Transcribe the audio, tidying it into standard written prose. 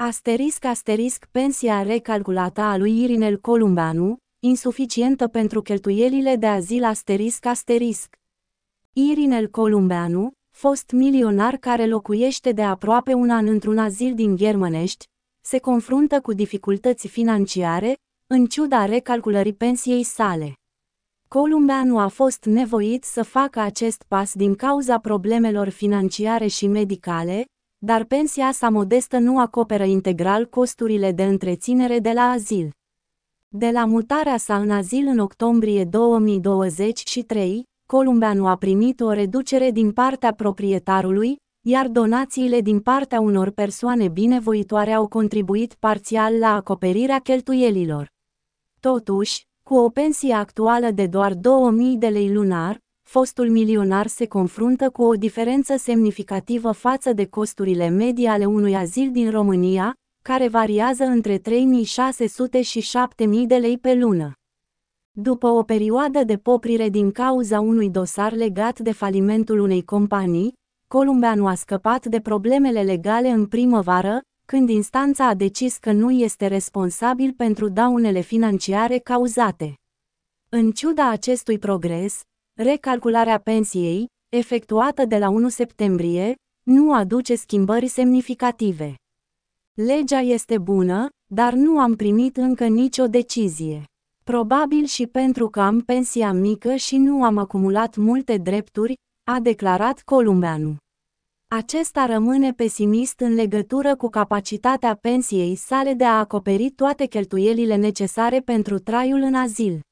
Pensia recalculată a lui Irinel Columbeanu, insuficientă pentru cheltuielile de azil. Irinel Columbeanu, fost milionar care locuiește de aproape un an într-un azil din Ghermănești, se confruntă cu dificultăți financiare, în ciuda recalculării pensiei sale. Columbeanu a fost nevoit să facă acest pas din cauza problemelor financiare și medicale, dar pensia sa modestă nu acoperă integral costurile de întreținere de la azil. De la mutarea sa în azil în octombrie 2023, Columbeanu a primit o reducere din partea proprietarului, iar donațiile din partea unor persoane binevoitoare au contribuit parțial la acoperirea cheltuielilor. Totuși, cu o pensie actuală de doar 2000 de lei lunar, fostul milionar se confruntă cu o diferență semnificativă față de costurile medii ale unui azil din România, care variază între 3600 și 7000 de lei pe lună. După o perioadă de poprire din cauza unui dosar legat de falimentul unei companii, Columbeanu a scăpat de problemele legale în primăvară, când instanța a decis că nu este responsabil pentru daunele financiare cauzate. În ciuda acestui progres, recalcularea pensiei, efectuată de la 1 septembrie, nu aduce schimbări semnificative. Legea este bună, dar nu am primit încă nicio decizie. Probabil și pentru că am pensia mică și nu am acumulat multe drepturi, a declarat Columbeanu. Acesta rămâne pesimist în legătură cu capacitatea pensiei sale de a acoperi toate cheltuielile necesare pentru traiul în azil.